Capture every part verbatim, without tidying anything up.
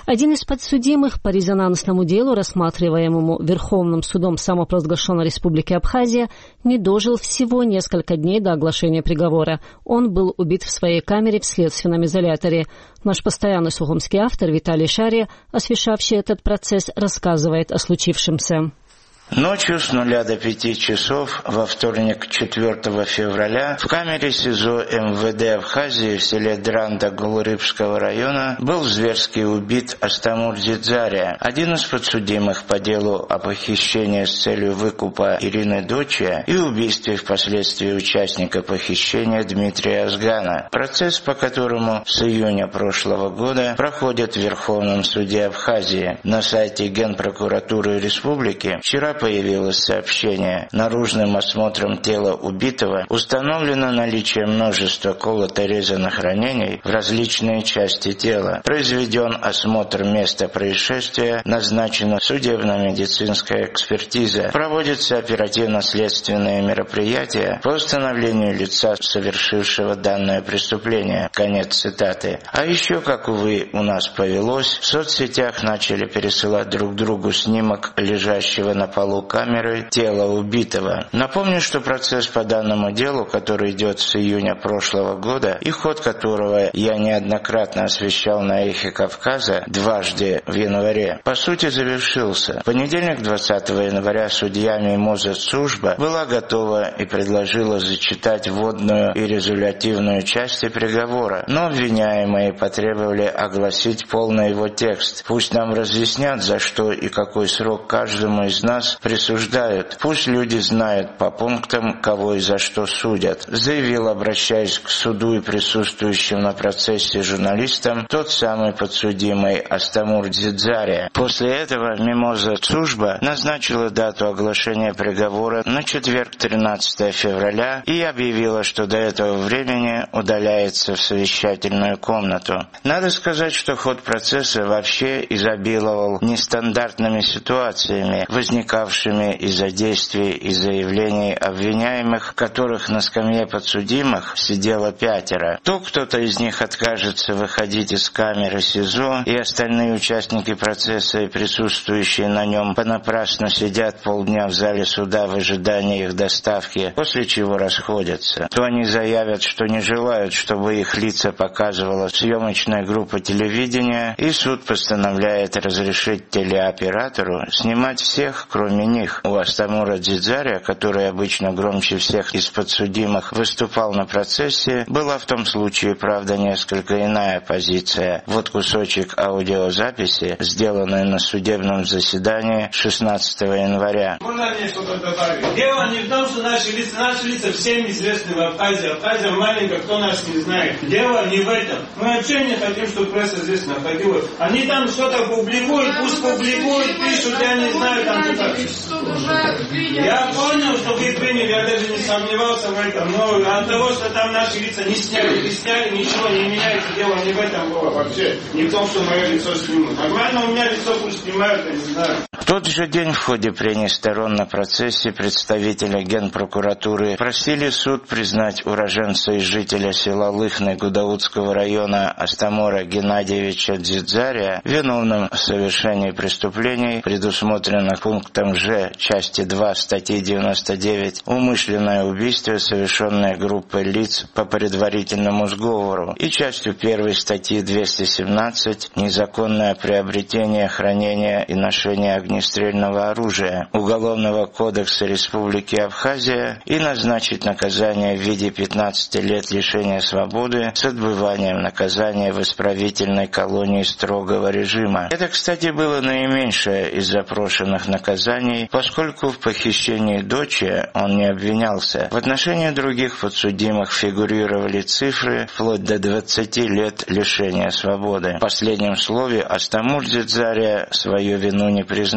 Один из подсудимых по резонансному делу, рассматриваемому Верховным судом самопровозглашенной Республики Абхазия, не дожил всего несколько дней до оглашения приговора. Он был убит в своей камере в следственном изоляторе. Наш постоянный сухумский автор Виталий Шария, освещавший этот процесс, рассказывает о случившемся. Ночью с нуля до пяти часов во вторник четвёртого февраля в камере СИЗО эм вэ дэ Абхазии в селе Дранда Гулрыбского района был зверски убит Астамур Дзидзария, один из подсудимых по делу о похищении с целью выкупа Ирины Дочия и убийстве впоследствии участника похищения Дмитрия Азгана. Процесс, по которому с июня прошлого года проходит в Верховном суде Абхазии. На сайте Генпрокуратуры Республики вчера появилось сообщение. Наружным осмотром тела убитого установлено наличие множества колото-резаных ранений в различные части тела. Произведен осмотр места происшествия, назначена судебно-медицинская экспертиза. Проводятся оперативно-следственные мероприятия по установлению лица, совершившего данное преступление. Конец цитаты. А еще, как, увы, у нас повелось, в соцсетях начали пересылать друг другу снимок лежащего на полу камеры тела убитого. Напомню, что процесс по данному делу, который идет с июня прошлого года и ход которого я неоднократно освещал на Эхе Кавказа дважды в январе, по сути завершился. В понедельник, двадцатого января, судья Мимоза Цужба была готова и предложила зачитать вводную и резолютивную части приговора, но обвиняемые потребовали огласить полный его текст. Пусть нам разъяснят, за что и какой срок каждому из нас присуждают. Пусть люди знают по пунктам, кого и за что судят, заявил, обращаясь к суду и присутствующим на процессе журналистам, тот самый подсудимый Астамур Дзидзария. После этого Мимоза Цужба назначила дату оглашения приговора на четверг, тринадцатого февраля, и объявила, что до этого времени удаляется в совещательную комнату. Надо сказать, что ход процесса вообще изобиловал нестандартными ситуациями, возникавшими из-за действий и заявлений обвиняемых, которых на скамье подсудимых сидело пятеро. То кто-то из них откажется выходить из камеры СИЗО, и остальные участники процесса и присутствующие на нем понапрасну сидят полдня в зале суда в ожидании их доставки, после чего расходятся. То они заявят, что не желают, чтобы их лица показывала съемочная группа телевидения, и суд постановляет разрешить телеоператору снимать всех, кроме них. У Астамура Дзидзария, который обычно громче всех из подсудимых выступал на процессе, была в том случае, правда, несколько иная позиция. Вот кусочек аудиозаписи, сделанный на судебном заседании шестнадцатого января. Можно мне что-то добавить? Дело не в том, что наши лица, наши лица всем известны в Абхазии. Абхазия маленькая, кто нас не знает. Дело не в этом. Мы вообще не хотим, чтобы пресса здесь находилась. Они там что-то публикуют, пусть публикуют, пишут, я не знаю, там кто-то. Я понял, что вы приняли, я даже не сомневался в этом, но от того, что там наши лица не сняли, не сняли, ничего не меняется, дело не в этом было вообще, не в том, что мое лицо снимут. Нормально у меня лицо пусть снимают, я не знаю. В тот же день в ходе прений сторон на процессе представители Генпрокуратуры просили суд признать уроженца и жителя села Лыхны Гудаутского района Астамура Геннадьевича Дзидзария виновным в совершении преступлений, предусмотренных пунктом Ж части два статьи девяносто девять «Умышленное убийство, совершенное группой лиц по предварительному сговору» и частью первой статьи двести семнадцать «Незаконное приобретение, хранение и ношение огнестрельного оружия» Уголовного кодекса Республики Абхазия и назначить наказание в виде пятнадцати лет лишения свободы с отбыванием наказания в исправительной колонии строгого режима. Это, кстати, было наименьшее из запрошенных наказаний, поскольку в похищении дочери он не обвинялся. В отношении других подсудимых фигурировали цифры вплоть до двадцати лет лишения свободы. В последнем слове Астамур Дзидзария свою вину не признал.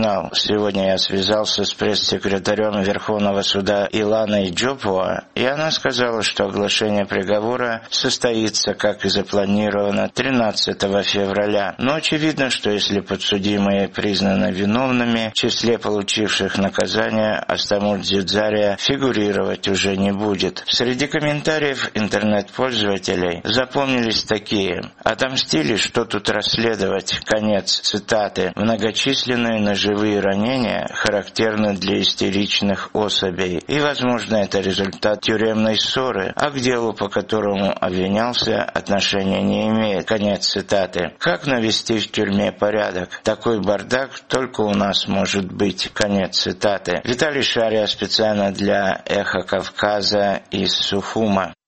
узнал. Сегодня я связался с пресс-секретарем Верховного суда Иланой Джопуа, и она сказала, что оглашение приговора состоится, как и запланировано, тринадцатого февраля. Но очевидно, что если подсудимые признаны виновными, в числе получивших наказание Астамуль Дзюдзария фигурировать уже не будет. Среди комментариев интернет-пользователей запомнились такие: «Отомстили, что тут расследовать?» Конец цитаты. Многочисленные ножевые ранения характерны для истеричных особей, и, возможно, это результат тюремной ссоры, а к делу, по которому обвинялся, отношения не имеет. Конец цитаты. Как навести в тюрьме порядок? Такой бардак только у нас может быть. Конец цитаты. Виталий Шария специально для «Эхо Кавказа» из Сухума.